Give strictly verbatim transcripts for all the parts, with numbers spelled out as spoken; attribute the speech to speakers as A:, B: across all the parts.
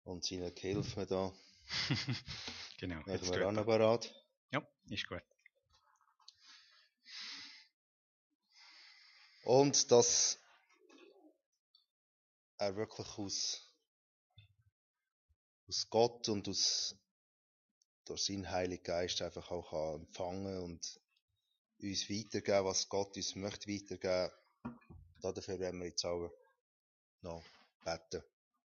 A: und seinen Gehilfen da.
B: Genau.
A: Machen
B: Jetzt
A: wir
B: tut
A: auch noch
B: er.
A: bereit.
B: Ja, ist gut.
A: Und dass er wirklich aus, aus Gott und aus, durch seinen Heiligen Geist einfach auch kann empfangen und uns weitergeben, was Gott uns möchte weitergeben. Dafür werden wir jetzt auch noch beten.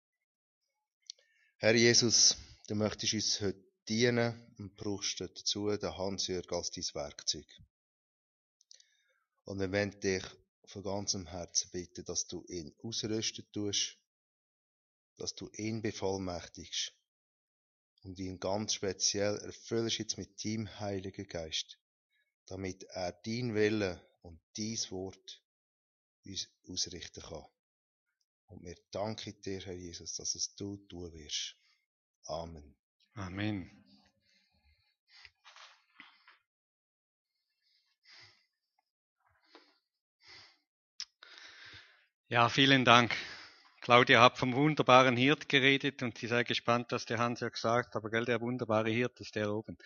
A: Herr Jesus, du möchtest uns heute dienen und brauchst dazu den Hans-Jürg als dein Werkzeug. Und wir wollen dich von ganzem Herzen bitten, dass du ihn ausrüsten tust, dass du ihn bevollmächtigst und ihn ganz speziell erfüllst jetzt mit deinem Heiligen Geist, damit er dein Wille und dein Wort uns ausrichten kann. Und wir danken dir, Herr Jesus, dass es du tun wirst. Amen.
B: Amen. Ja, vielen Dank. Claudia hat vom wunderbaren Hirt geredet und ich sei gespannt, was der Hans ja gesagt hat, aber gell, der wunderbare Hirt ist der oben.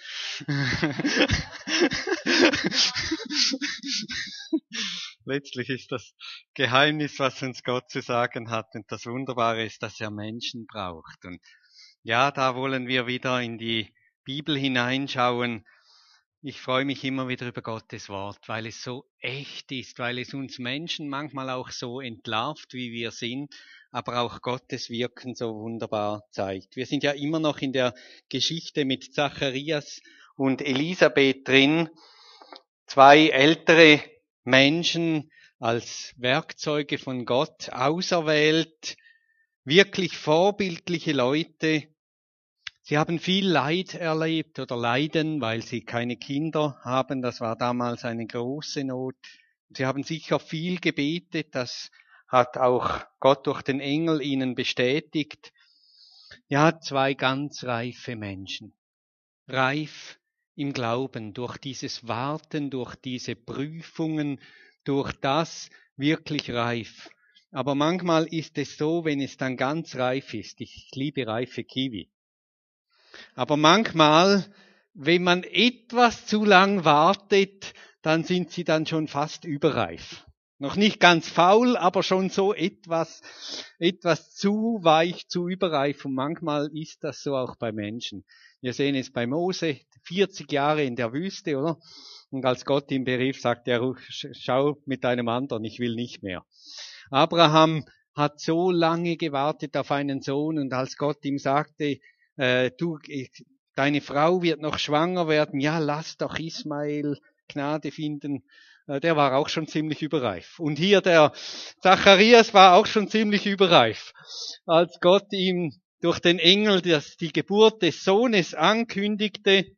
B: Letztlich ist das Geheimnis, was uns Gott zu sagen hat, und das Wunderbare ist, dass er Menschen braucht. Und ja, da wollen wir wieder in die Bibel hineinschauen. Ich freue mich immer wieder über Gottes Wort, weil es so echt ist, weil es uns Menschen manchmal auch so entlarvt, wie wir sind, aber auch Gottes Wirken so wunderbar zeigt. Wir sind ja immer noch in der Geschichte mit Zacharias und Elisabeth drin, zwei ältere Menschen als Werkzeuge von Gott auserwählt, wirklich vorbildliche Leute. Sie haben viel Leid erlebt oder Leiden, weil sie keine Kinder haben. Das war damals eine große Not. Sie haben sicher viel gebetet. Das hat auch Gott durch den Engel ihnen bestätigt. Ja, zwei ganz reife Menschen. Reif im Glauben, durch dieses Warten, durch diese Prüfungen, durch das wirklich reif. Aber manchmal ist es so, wenn es dann ganz reif ist. Ich liebe reife Kiwi. Aber manchmal, wenn man etwas zu lang wartet, dann sind sie dann schon fast überreif. Noch nicht ganz faul, aber schon so etwas, etwas zu weich, zu überreif. Und manchmal ist das so auch bei Menschen. Wir sehen es bei Mose, vierzig Jahre in der Wüste, oder? Und als Gott ihn berief, sagt er, schau mit deinem anderen, ich will nicht mehr. Abraham hat so lange gewartet auf einen Sohn, und als Gott ihm sagte, äh, du, deine Frau wird noch schwanger werden, ja, lass doch Ismael Gnade finden, äh, der war auch schon ziemlich überreif. Und hier der Zacharias war auch schon ziemlich überreif, als Gott ihm durch den Engel das, die Geburt des Sohnes ankündigte.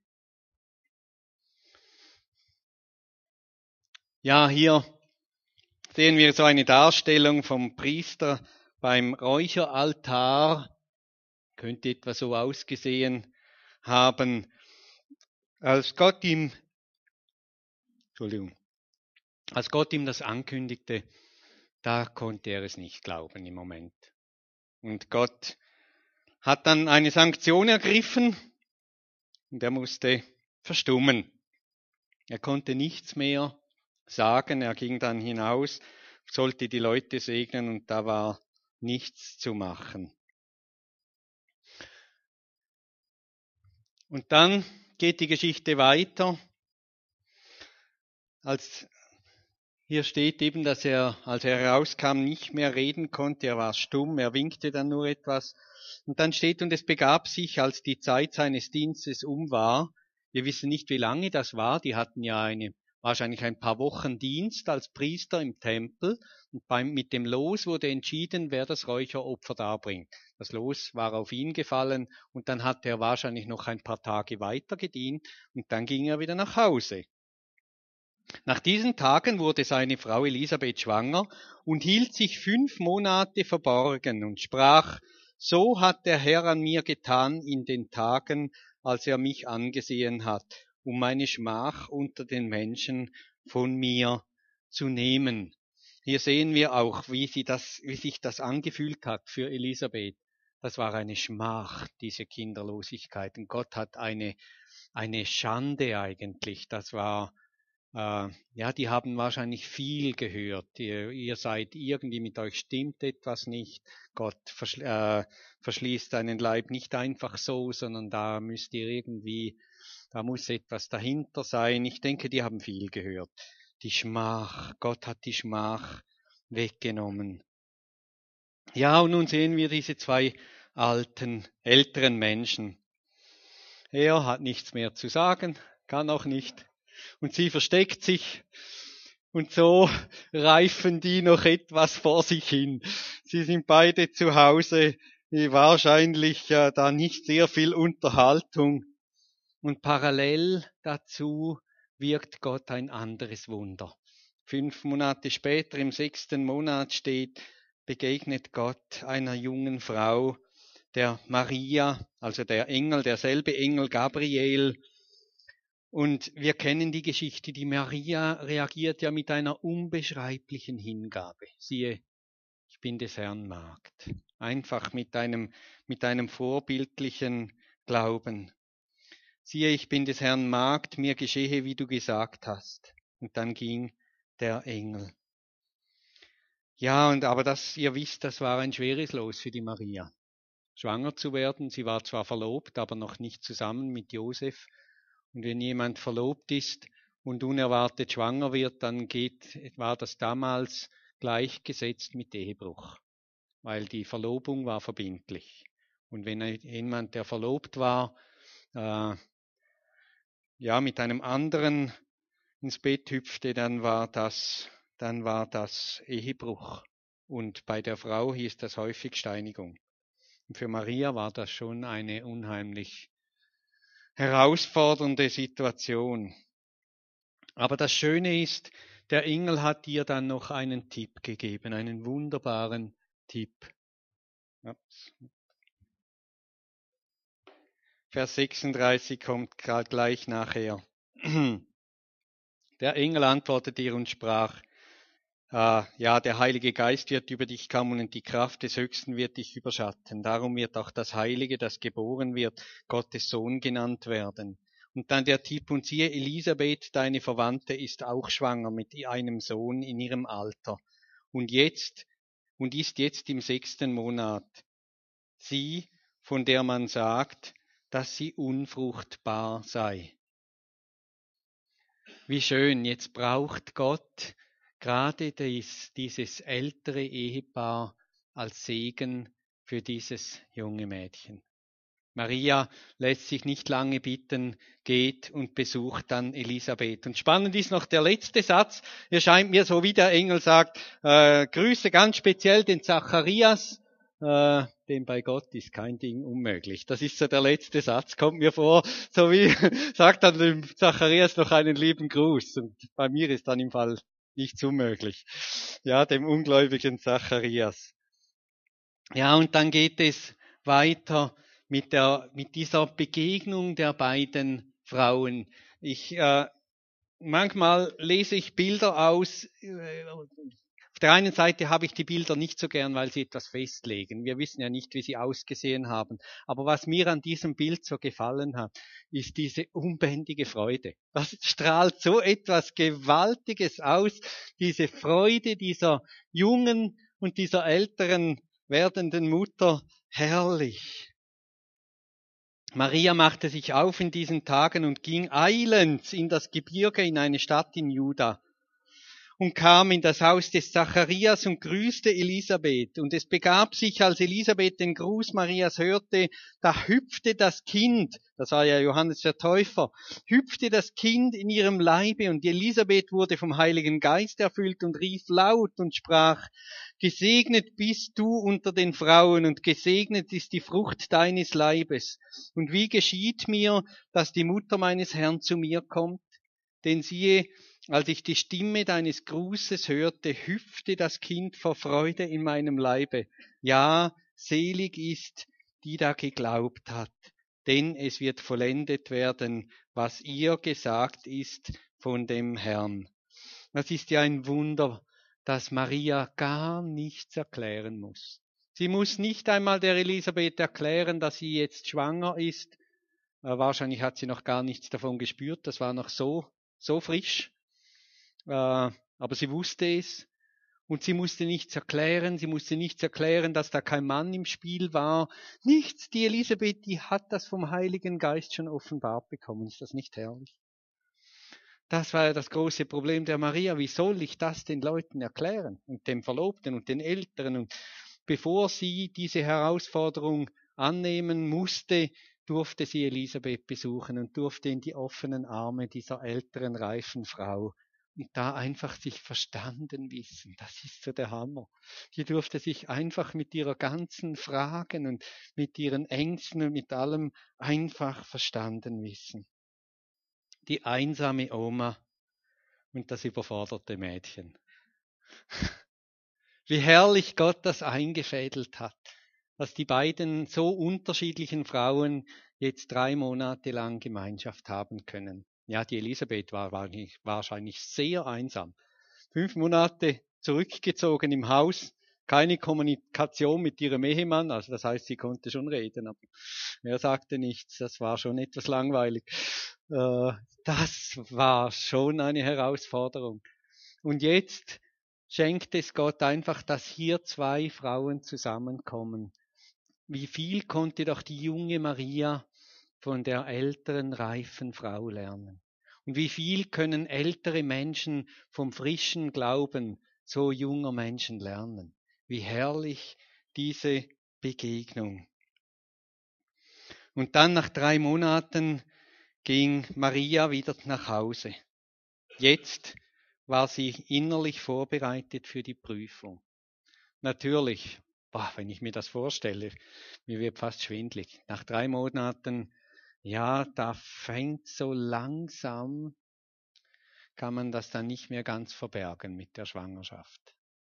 B: Ja, hier sehen wir so eine Darstellung vom Priester beim Räucheraltar. Könnte etwa so ausgesehen haben, als Gott ihm, Entschuldigung, als Gott ihm das ankündigte, da konnte er es nicht glauben im Moment. Und Gott hat dann eine Sanktion ergriffen und er musste verstummen. Er konnte nichts mehr sagen, er ging dann hinaus, sollte die Leute segnen und da war nichts zu machen. Und dann geht die Geschichte weiter. Als hier steht eben, dass er, als er herauskam, nicht mehr reden konnte. Er war stumm, er winkte dann nur etwas. Und dann steht, und es begab sich, als die Zeit seines Dienstes um war. Wir wissen nicht, wie lange das war. Die hatten ja eine, wahrscheinlich ein paar Wochen Dienst als Priester im Tempel. Und beim, mit dem Los wurde entschieden, wer das Räucheropfer darbringt. Das Los war auf ihn gefallen und dann hat er wahrscheinlich noch ein paar Tage weiter gedient und dann ging er wieder nach Hause. Nach diesen Tagen wurde seine Frau Elisabeth schwanger und hielt sich fünf Monate verborgen und sprach, so hat der Herr an mir getan in den Tagen, als er mich angesehen hat, um meine Schmach unter den Menschen von mir zu nehmen. Hier sehen wir auch, wie, sie das, wie sich das angefühlt hat für Elisabeth, das war eine Schmach, diese Kinderlosigkeit. Und Gott hat eine, eine Schande eigentlich. Das war, äh, ja, die haben wahrscheinlich viel gehört. Ihr, ihr seid irgendwie, mit euch stimmt etwas nicht. Gott verschl äh, verschließt deinen Leib nicht einfach so, sondern da müsst ihr irgendwie, da muss etwas dahinter sein. Ich denke, die haben viel gehört. Die Schmach, Gott hat die Schmach weggenommen. Ja, und nun sehen wir diese zwei alten, älteren Menschen. Er hat nichts mehr zu sagen, kann auch nicht. Und sie versteckt sich. Und so reifen die noch etwas vor sich hin. Sie sind beide zu Hause, wahrscheinlich äh, da nicht sehr viel Unterhaltung. Und parallel dazu wirkt Gott ein anderes Wunder. Fünf Monate später, im sechsten Monat steht, begegnet Gott einer jungen Frau, der Maria, also der Engel, derselbe Engel Gabriel. Und wir kennen die Geschichte, die Maria reagiert ja mit einer unbeschreiblichen Hingabe. Siehe, ich bin des Herrn Magd. Einfach mit einem, mit einem vorbildlichen Glauben. Siehe, ich bin des Herrn Magd, mir geschehe, wie du gesagt hast. Und dann ging der Engel. Ja, und aber das, ihr wisst, das war ein schweres Los für die Maria. Schwanger zu werden, sie war zwar verlobt, aber noch nicht zusammen mit Josef. Und wenn jemand verlobt ist und unerwartet schwanger wird, dann geht, war das damals gleichgesetzt mit Ehebruch, weil die Verlobung war verbindlich. Und wenn jemand, der verlobt war, äh, ja, mit einem anderen ins Bett hüpfte, dann war das, dann war das Ehebruch. Und bei der Frau hieß das häufig Steinigung. Und für Maria war das schon eine unheimlich herausfordernde Situation. Aber das Schöne ist, der Engel hat ihr dann noch einen Tipp gegeben, einen wunderbaren Tipp. Ups. Vers sechsunddreißig kommt gerade gleich nachher. Der Engel antwortete ihr und sprach, äh, ja, der Heilige Geist wird über dich kommen und die Kraft des Höchsten wird dich überschatten. Darum wird auch das Heilige, das geboren wird, Gottes Sohn genannt werden. Und dann der Tipp, und siehe, Elisabeth, deine Verwandte, ist auch schwanger mit einem Sohn in ihrem Alter. Und jetzt, und ist jetzt im sechsten Monat. Sie, von der man sagt, dass sie unfruchtbar sei. Wie schön, jetzt braucht Gott gerade dies, dieses ältere Ehepaar als Segen für dieses junge Mädchen. Maria lässt sich nicht lange bitten, geht und besucht dann Elisabeth. Und spannend ist noch der letzte Satz. Er scheint mir, so wie der Engel sagt, äh, grüße ganz speziell den Zacharias, äh, denn bei Gott ist kein Ding unmöglich. Das ist so der letzte Satz, kommt mir vor, so wie sagt dann dem Zacharias noch einen lieben Gruß. Und bei mir ist dann im Fall nichts unmöglich. Ja, dem ungläubigen Zacharias. Ja, und dann geht es weiter mit der, mit dieser Begegnung der beiden Frauen. Ich, äh, manchmal lese ich Bilder aus. Äh, auf der einen Seite habe ich die Bilder nicht so gern, weil sie etwas festlegen. Wir wissen ja nicht, wie sie ausgesehen haben. Aber was mir an diesem Bild so gefallen hat, ist diese unbändige Freude. Das strahlt so etwas Gewaltiges aus. Diese Freude dieser jungen und dieser älteren werdenden Mutter. Herrlich. Maria machte sich auf in diesen Tagen und ging eilends in das Gebirge in eine Stadt in Juda und kam in das Haus des Zacharias und grüßte Elisabeth. Und es begab sich, als Elisabeth den Gruß Marias hörte, da hüpfte das Kind, das war ja Johannes der Täufer, hüpfte das Kind in ihrem Leibe und Elisabeth wurde vom Heiligen Geist erfüllt und rief laut und sprach, gesegnet bist du unter den Frauen und gesegnet ist die Frucht deines Leibes. Und wie geschieht mir, dass die Mutter meines Herrn zu mir kommt? Denn siehe, als ich die Stimme deines Grußes hörte, hüpfte das Kind vor Freude in meinem Leibe. Ja, selig ist, die da geglaubt hat, denn es wird vollendet werden, was ihr gesagt ist von dem Herrn. Das ist ja ein Wunder, dass Maria gar nichts erklären muss. Sie muss nicht einmal der Elisabeth erklären, dass sie jetzt schwanger ist. Äh, wahrscheinlich hat sie noch gar nichts davon gespürt. Das war noch so, so frisch. Äh, aber sie wusste es. Und sie musste nichts erklären. Sie musste nichts erklären, dass da kein Mann im Spiel war. Nichts. Die Elisabeth, die hat das vom Heiligen Geist schon offenbart bekommen. Ist das nicht herrlich? Das war ja das große Problem der Maria. Wie soll ich das den Leuten erklären? Und dem Verlobten und den Eltern? Und bevor sie diese Herausforderung annehmen musste, durfte sie Elisabeth besuchen und durfte in die offenen Arme dieser älteren, reifen Frau und da einfach sich verstanden wissen. Das ist so der Hammer. Die durfte sich einfach mit ihrer ganzen Fragen und mit ihren Ängsten und mit allem einfach verstanden wissen. Die einsame Oma und das überforderte Mädchen. Wie herrlich Gott das eingefädelt hat, dass die beiden so unterschiedlichen Frauen jetzt drei Monate lang Gemeinschaft haben können. Ja, die Elisabeth war wahrscheinlich sehr einsam. Fünf Monate zurückgezogen im Haus, keine Kommunikation mit ihrem Ehemann, also das heißt, sie konnte schon reden, aber er sagte nichts, das war schon etwas langweilig. Das war schon eine Herausforderung. Und jetzt schenkt es Gott einfach, dass hier zwei Frauen zusammenkommen. Wie viel konnte doch die junge Maria von der älteren, reifen Frau lernen? Und wie viel können ältere Menschen vom frischen Glauben so junger Menschen lernen? Wie herrlich diese Begegnung. Und dann nach drei Monaten ging Maria wieder nach Hause. Jetzt war sie innerlich vorbereitet für die Prüfung. Natürlich, boah, wenn ich mir das vorstelle, mir wird fast schwindlig. Nach drei Monaten, ja, da fängt so langsam, kann man das dann nicht mehr ganz verbergen mit der Schwangerschaft.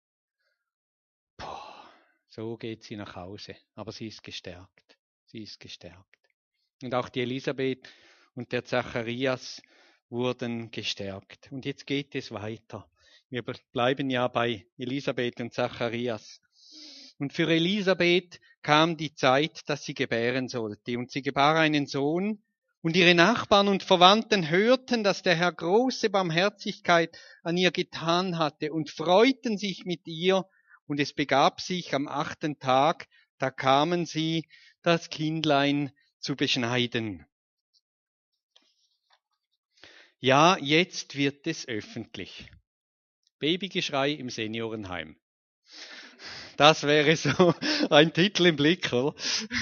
B: Boah, so geht sie nach Hause, aber sie ist gestärkt. Sie ist gestärkt. Und auch die Elisabeth und der Zacharias wurden gestärkt. Und jetzt geht es weiter. Wir bleiben ja bei Elisabeth und Zacharias. Und für Elisabeth kam die Zeit, dass sie gebären sollte. Und sie gebar einen Sohn. Und ihre Nachbarn und Verwandten hörten, dass der Herr große Barmherzigkeit an ihr getan hatte und freuten sich mit ihr. Und es begab sich am achten Tag, da kamen sie, das Kindlein zu beschneiden. Ja, jetzt wird es öffentlich. Babygeschrei im Seniorenheim. Das wäre so ein Titel im Blick, oder?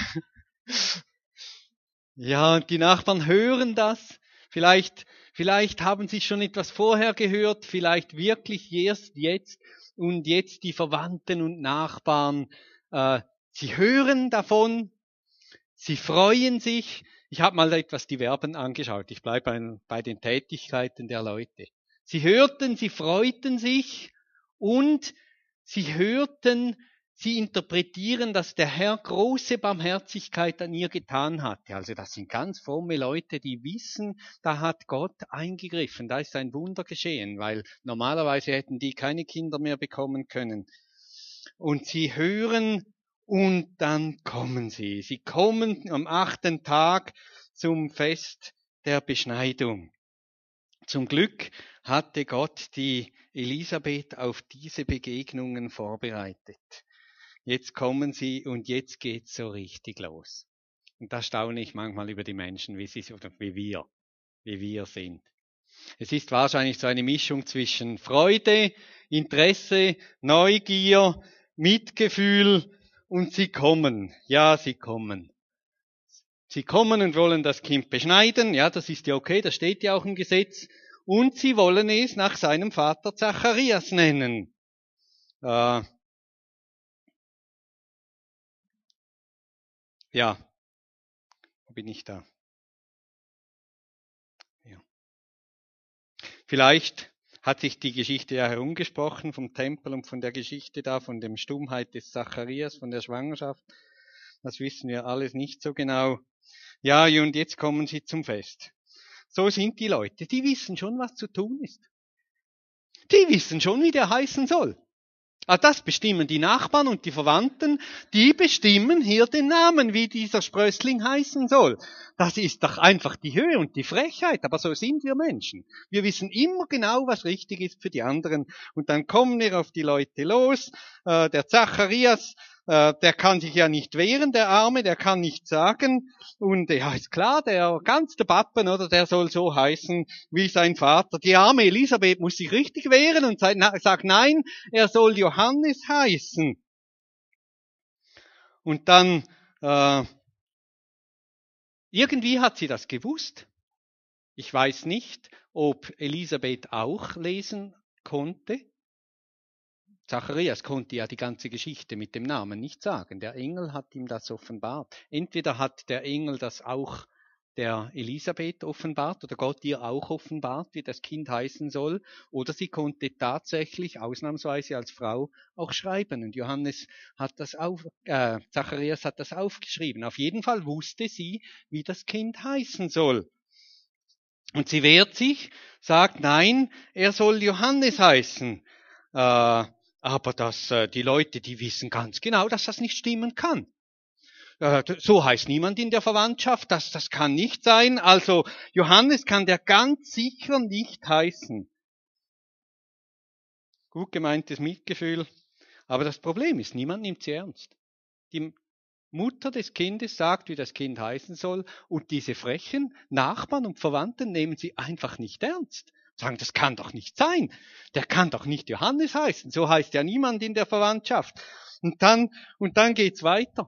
B: Ja, und die Nachbarn hören das. Vielleicht, vielleicht haben sie schon etwas vorher gehört, vielleicht wirklich erst jetzt. Und jetzt die Verwandten und Nachbarn, äh, sie hören davon, sie freuen sich. Ich habe mal etwas die Verben angeschaut. Ich bleibe bei, bei den Tätigkeiten der Leute. Sie hörten, sie freuten sich und sie hörten, sie interpretieren, dass der Herr große Barmherzigkeit an ihr getan hatte. Also das sind ganz fromme Leute, die wissen, da hat Gott eingegriffen, da ist ein Wunder geschehen, weil normalerweise hätten die keine Kinder mehr bekommen können. Und sie hören und dann kommen sie. Sie kommen am achten Tag zum Fest der Beschneidung. Zum Glück hatte Gott die Elisabeth auf diese Begegnungen vorbereitet. Jetzt kommen sie und jetzt geht's so richtig los. Und da staune ich manchmal über die Menschen, wie sie oder wie wir, wie wir sind. Es ist wahrscheinlich so eine Mischung zwischen Freude, Interesse, Neugier, Mitgefühl und sie kommen. Ja, sie kommen. Sie kommen und wollen das Kind beschneiden. Ja, das ist ja okay, das steht ja auch im Gesetz. Und sie wollen es nach seinem Vater Zacharias nennen. Äh, ja, wo bin ich da? Ja. Vielleicht hat sich die Geschichte ja herumgesprochen vom Tempel und von der Geschichte da, von der Stummheit des Zacharias, von der Schwangerschaft. Das wissen wir alles nicht so genau. Ja, und jetzt kommen sie zum Fest. So sind die Leute. Die wissen schon, was zu tun ist. Die wissen schon, wie der heißen soll. Ah, das bestimmen die Nachbarn und die Verwandten, die bestimmen hier den Namen, wie dieser Sprössling heißen soll. Das ist doch einfach die Höhe und die Frechheit, aber so sind wir Menschen. Wir wissen immer genau, was richtig ist für die anderen. Und dann kommen wir auf die Leute los. Äh, der Zacharias, äh, der kann sich ja nicht wehren, der Arme, der kann nichts sagen. Und ja, ist klar, der ganz der Pappen, oder, der soll so heißen wie sein Vater. Die arme Elisabeth muss sich richtig wehren und sagt, nein, er soll Johannes heißen. Und dann, äh, irgendwie hat sie das gewusst. Ich weiß nicht, ob Elisabeth auch lesen konnte. Zacharias konnte ja die ganze Geschichte mit dem Namen nicht sagen. Der Engel hat ihm das offenbart. Entweder hat der Engel das auch der Elisabeth offenbart oder Gott ihr auch offenbart, wie das Kind heißen soll, oder sie konnte tatsächlich ausnahmsweise als Frau auch schreiben. Und Johannes hat das auf, äh, Zacharias hat das aufgeschrieben. Auf jeden Fall wusste sie, wie das Kind heißen soll. Und sie wehrt sich, sagt, nein, er soll Johannes heißen. Äh, aber das, äh, die Leute, die wissen ganz genau, dass das nicht stimmen kann. So heißt niemand in der Verwandtschaft, das, das kann nicht sein. Also Johannes kann der ganz sicher nicht heißen. Gut gemeintes Mitgefühl. Aber das Problem ist, niemand nimmt sie ernst. Die Mutter des Kindes sagt, wie das Kind heißen soll, und diese frechen Nachbarn und Verwandten nehmen sie einfach nicht ernst. Sagen, das kann doch nicht sein. Der kann doch nicht Johannes heißen. So heißt ja niemand in der Verwandtschaft. Und dann, und dann geht's weiter.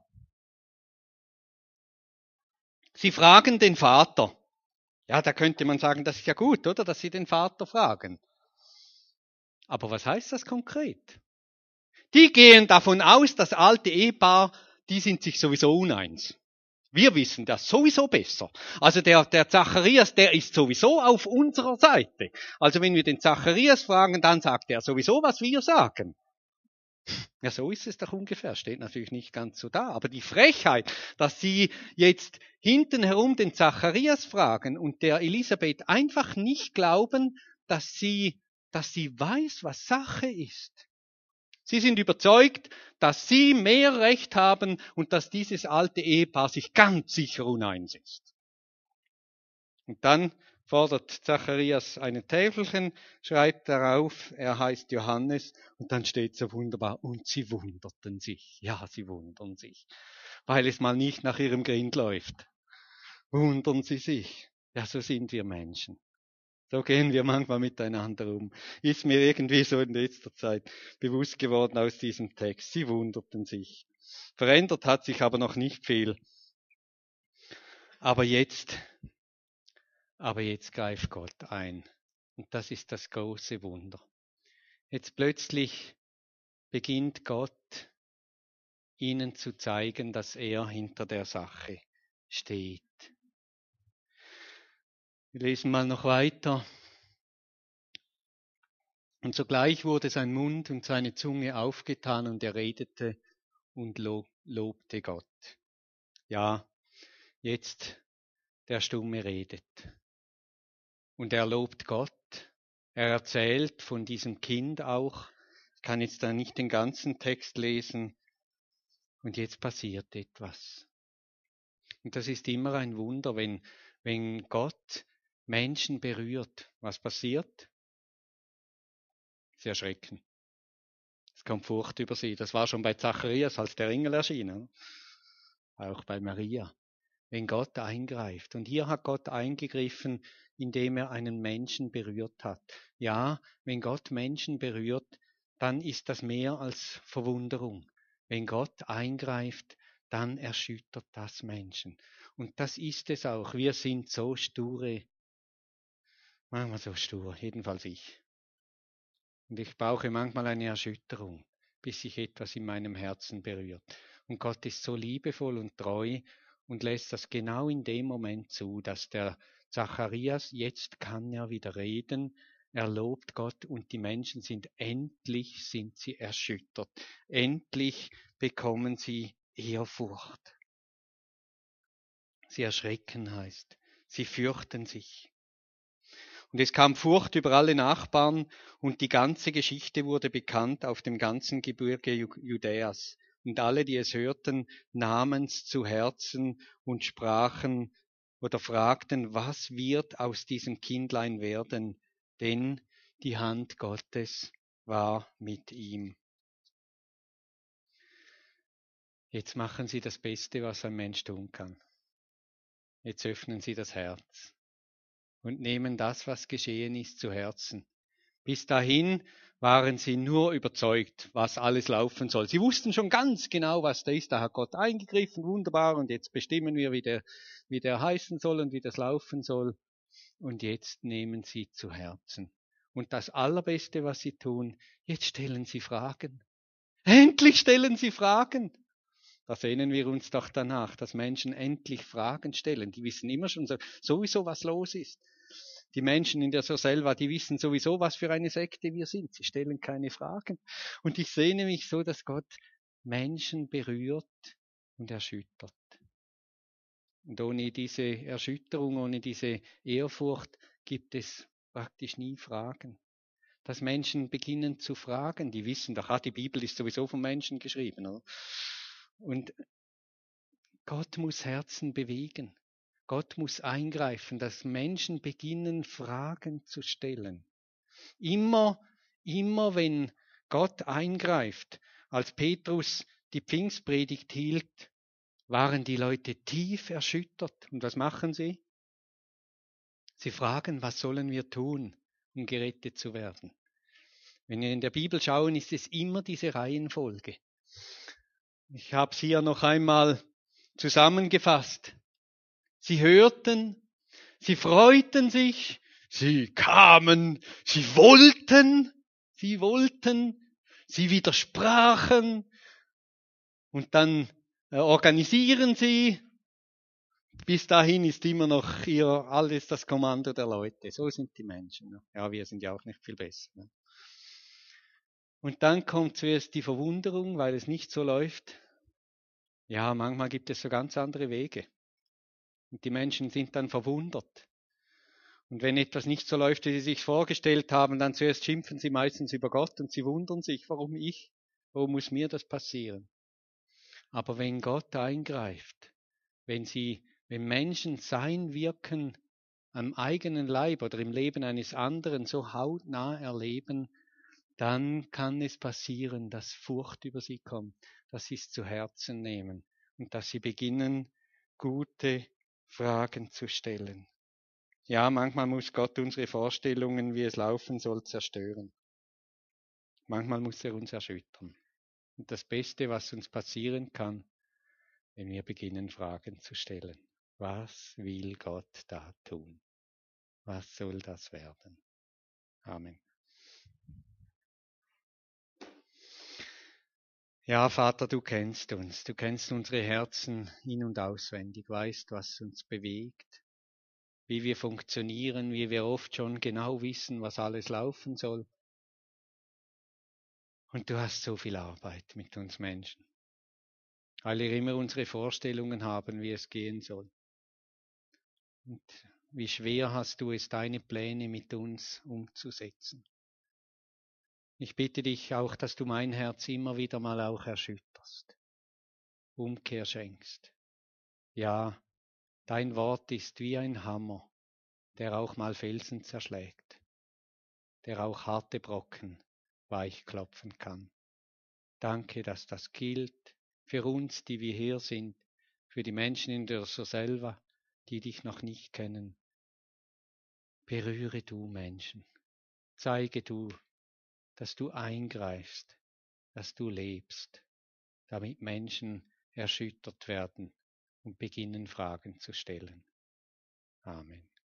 B: Sie fragen den Vater. Ja, da könnte man sagen, das ist ja gut, oder? Dass sie den Vater fragen. Aber was heißt das konkret? Die gehen davon aus, das alte Ehepaar, die sind sich sowieso uneins. Wir wissen das sowieso besser. Also der, der Zacharias, der ist sowieso auf unserer Seite. Also wenn wir den Zacharias fragen, dann sagt er sowieso, was wir sagen. Ja, so ist es doch ungefähr. Steht natürlich nicht ganz so da. Aber die Frechheit, dass sie jetzt hinten herum den Zacharias fragen und der Elisabeth einfach nicht glauben, dass sie, dass sie weiß, was Sache ist. Sie sind überzeugt, dass sie mehr Recht haben und dass dieses alte Ehepaar sich ganz sicher uneins ist. Und dann fordert Zacharias ein Täfelchen, schreibt darauf, er heißt Johannes, und dann steht so wunderbar, und sie wunderten sich. Ja, sie wundern sich, weil es mal nicht nach ihrem Grind läuft. Wundern sie sich. Ja, so sind wir Menschen. So gehen wir manchmal miteinander um. Ist mir irgendwie so in letzter Zeit bewusst geworden aus diesem Text. Sie wunderten sich. Verändert hat sich aber noch nicht viel. Aber jetzt, aber jetzt greift Gott ein. Und das ist das große Wunder. Jetzt plötzlich beginnt Gott, ihnen zu zeigen, dass er hinter der Sache steht. Wir lesen mal noch weiter. Und sogleich wurde sein Mund und seine Zunge aufgetan und er redete und lobte Gott. Ja, jetzt der Stumme redet. Und er lobt Gott. Er erzählt von diesem Kind auch. Ich kann jetzt da nicht den ganzen Text lesen. Und jetzt passiert etwas. Und das ist immer ein Wunder, wenn, wenn Gott Menschen berührt. Was passiert? Sie erschrecken. Es kommt Furcht über sie. Das war schon bei Zacharias, als der Engel erschien. Auch bei Maria. Wenn Gott eingreift. Und hier hat Gott eingegriffen, indem er einen Menschen berührt hat. Ja, wenn Gott Menschen berührt, dann ist das mehr als Verwunderung. Wenn Gott eingreift, dann erschüttert das Menschen. Und das ist es auch. Wir sind so sture, manchmal so stur, jedenfalls ich. Und ich brauche manchmal eine Erschütterung, bis sich etwas in meinem Herzen berührt. Und Gott ist so liebevoll und treu und lässt das genau in dem Moment zu, dass der Zacharias, jetzt kann er wieder reden, er lobt Gott und die Menschen sind endlich, sind sie erschüttert. Endlich bekommen sie Ehrfurcht. Sie erschrecken heißt, sie fürchten sich. Und es kam Furcht über alle Nachbarn und die ganze Geschichte wurde bekannt auf dem ganzen Gebirge Judäas. Und alle, die es hörten, nahmen es zu Herzen und sprachen oder fragten, was wird aus diesem Kindlein werden? Denn die Hand Gottes war mit ihm. Jetzt machen Sie das Beste, was ein Mensch tun kann. Jetzt öffnen Sie das Herz und nehmen das, was geschehen ist, zu Herzen. Bis dahin waren sie nur überzeugt, was alles laufen soll. Sie wussten schon ganz genau, was da ist. Da hat Gott eingegriffen, wunderbar, und jetzt bestimmen wir, wie der, wie der heißen soll und wie das laufen soll. Und jetzt nehmen sie zu Herzen. Und das Allerbeste, was sie tun, jetzt stellen sie Fragen. Endlich stellen sie Fragen. Da sehnen wir uns doch danach, dass Menschen endlich Fragen stellen. Die wissen immer schon so, sowieso, was los ist. Die Menschen in der Surselva, die wissen sowieso, was für eine Sekte wir sind. Sie stellen keine Fragen. Und ich sehne mich so, dass Gott Menschen berührt und erschüttert. Und ohne diese Erschütterung, ohne diese Ehrfurcht gibt es praktisch nie Fragen. Dass Menschen beginnen zu fragen, die wissen doch, ah, die Bibel ist sowieso von Menschen geschrieben. Oder? Und Gott muss Herzen bewegen. Gott muss eingreifen, dass Menschen beginnen, Fragen zu stellen. Immer, immer wenn Gott eingreift, als Petrus die Pfingstpredigt hielt, waren die Leute tief erschüttert. Und was machen sie? Sie fragen, was sollen wir tun, um gerettet zu werden? Wenn wir in der Bibel schauen, ist es immer diese Reihenfolge. Ich habe es hier noch einmal zusammengefasst. Sie hörten, sie freuten sich, sie kamen, sie wollten, sie wollten, sie widersprachen und dann äh, organisieren sie. Bis dahin ist immer noch ihr alles das Kommando der Leute. So sind die Menschen. Ja, wir sind ja auch nicht viel besser. Ne? Und dann kommt zuerst die Verwunderung, weil es nicht so läuft. Ja, manchmal gibt es so ganz andere Wege. Und die Menschen sind dann verwundert. Und wenn etwas nicht so läuft, wie sie sich vorgestellt haben, dann zuerst schimpfen sie meistens über Gott und sie wundern sich, warum ich, warum muss mir das passieren? Aber wenn Gott eingreift, wenn sie, wenn Menschen sein Wirken am eigenen Leib oder im Leben eines anderen so hautnah erleben, dann kann es passieren, dass Furcht über sie kommt, dass sie es zu Herzen nehmen und dass sie beginnen, gute Fragen zu stellen. Ja, manchmal muss Gott unsere Vorstellungen, wie es laufen soll, zerstören. Manchmal muss er uns erschüttern. Und das Beste, was uns passieren kann, wenn wir beginnen, Fragen zu stellen. Was will Gott da tun? Was soll das werden? Amen. Ja, Vater, du kennst uns. Du kennst unsere Herzen in- und auswendig, weißt, was uns bewegt, wie wir funktionieren, wie wir oft schon genau wissen, was alles laufen soll. Und du hast so viel Arbeit mit uns Menschen, weil wir immer unsere Vorstellungen haben, wie es gehen soll. Und wie schwer hast du es, deine Pläne mit uns umzusetzen. Ich bitte dich auch, dass du mein Herz immer wieder mal auch erschütterst, Umkehr schenkst. Ja, dein Wort ist wie ein Hammer, der auch mal Felsen zerschlägt, der auch harte Brocken weichklopfen kann. Danke, dass das gilt für uns, die wir hier sind, für die Menschen in der Surselva, die dich noch nicht kennen. Berühre du Menschen, zeige du, dass du eingreifst, dass du lebst, damit Menschen erschüttert werden und beginnen, Fragen zu stellen. Amen.